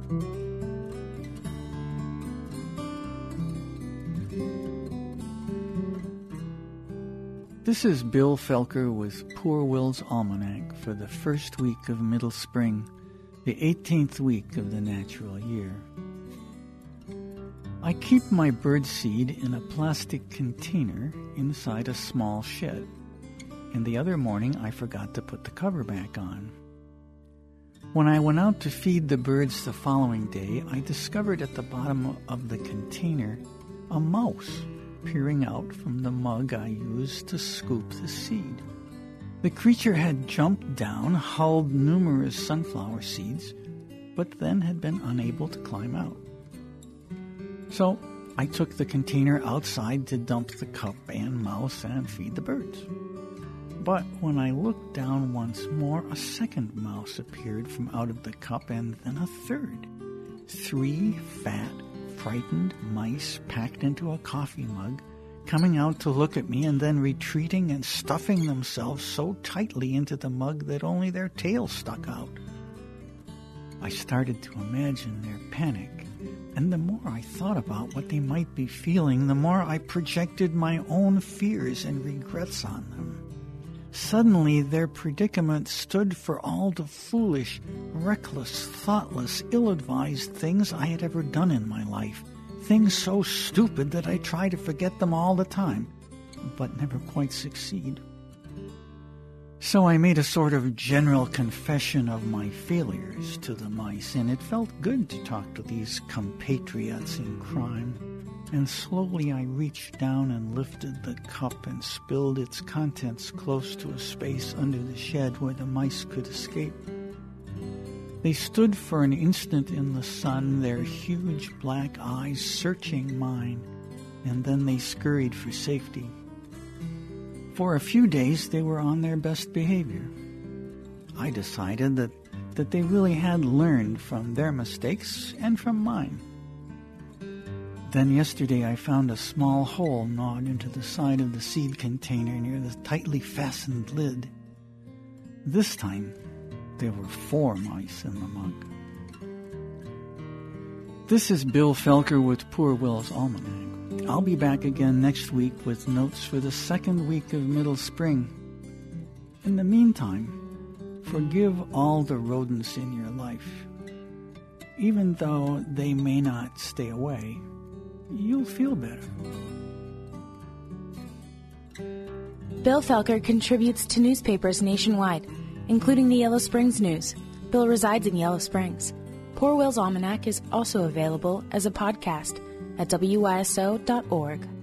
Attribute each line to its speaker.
Speaker 1: This is Bill Felker with Poor Will's Almanac for the first week of middle spring, the 18th week of the natural year. I keep my birdseed in a plastic container inside a small shed, and the other morning I forgot to put the cover back on. When I went out to feed the birds the following day, I discovered at the bottom of the container a mouse peering out from the mug I used to scoop the seed. The creature had jumped down, hulled numerous sunflower seeds, but then had been unable to climb out. So I took the container outside to dump the cup and mouse and feed the birds. But when I looked down once more, a second mouse appeared from out of the cup, and then a third. 3 fat, frightened mice packed into a coffee mug, coming out to look at me and then retreating and stuffing themselves so tightly into the mug that only their tails stuck out. I started to imagine their panic, and the more I thought about what they might be feeling, the more I projected my own fears and regrets on them. Suddenly, their predicament stood for all the foolish, reckless, thoughtless, ill-advised things I had ever done in my life. Things so stupid that I try to forget them all the time, but never quite succeed. So I made a sort of general confession of my failures to the mice, and it felt good to talk to these compatriots in crime. And slowly I reached down and lifted the cup and spilled its contents close to a space under the shed where the mice could escape. They stood for an instant in the sun, their huge black eyes searching mine, and then they scurried for safety. For a few days they were on their best behavior. I decided that they really had learned from their mistakes and from mine. Then yesterday I found a small hole gnawed into the side of the seed container near the tightly fastened lid. This time, there were 4 mice in the mug. This is Bill Felker with Poor Will's Almanac. I'll be back again next week with notes for the second week of middle spring. In the meantime, forgive all the rodents in your life. Even though they may not stay away, you'll feel better.
Speaker 2: Bill Felker contributes to newspapers nationwide, including the Yellow Springs News. Bill resides in Yellow Springs. Poor Will's Almanac is also available as a podcast at wyso.org.